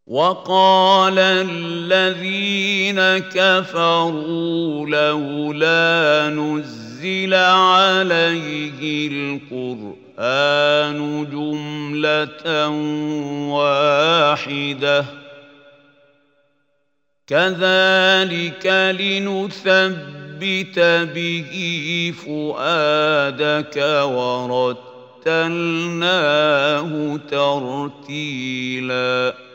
وقال الذين كفروا لولا نزل عليه القرآن جملة واحدة كذلك لنثبت به فؤادك ورتلناه ترتيلاً